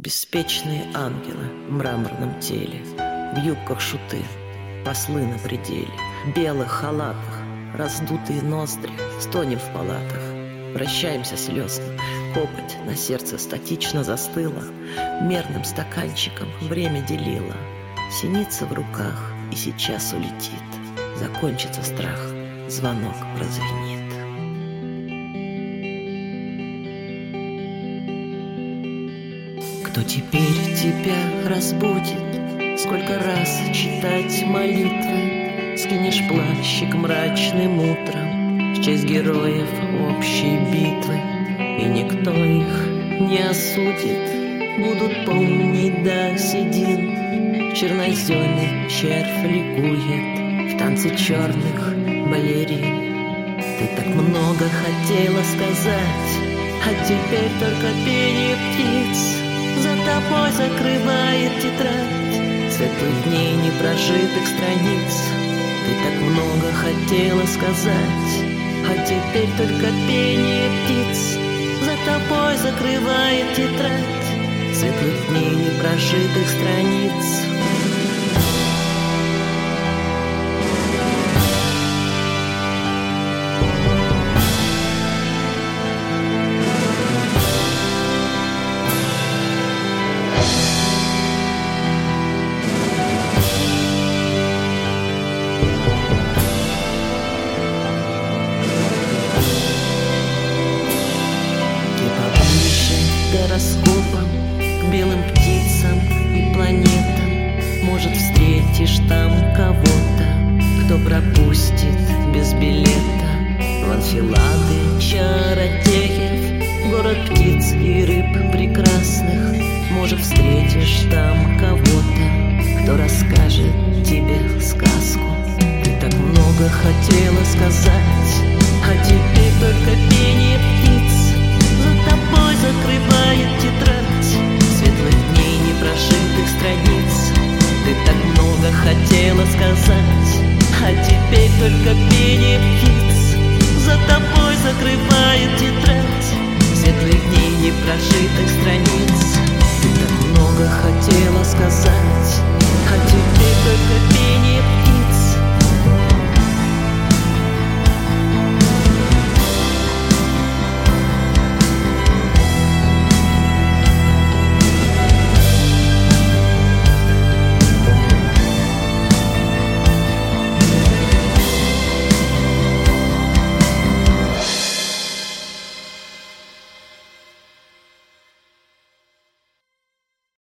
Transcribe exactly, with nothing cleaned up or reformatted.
Беспечные ангелы в мраморном теле, в юбках шуты, послы на пределе, в белых халатах, раздутые ноздри, стонем в палатах. Прощаемся слезно, копоть на сердце статично застыла, мерным стаканчиком время делила. Синица в руках и сейчас улетит, закончится страх, звонок прозвенит. Кто теперь тебя разбудит? Сколько раз читать молитвы? Скинешь плащик мрачным утром в честь героев общей битвы, и никто их не осудит. Будут помнить до седин. Черноземный червь ликует в танце черных балерин. Ты так много хотела сказать, а теперь только пение птиц за тобой закрывает тетрадь светлых дней непрожитых страниц. Ты так много хотела сказать, а теперь только пение птиц за тобой закрывает тетрадь светлых дней непрожитых страниц. Гороскопам, к белым птицам и планетам. Может, встретишь там кого-то, кто пропустит без билета в анфилады чародеев, город птиц и рыб прекрасных.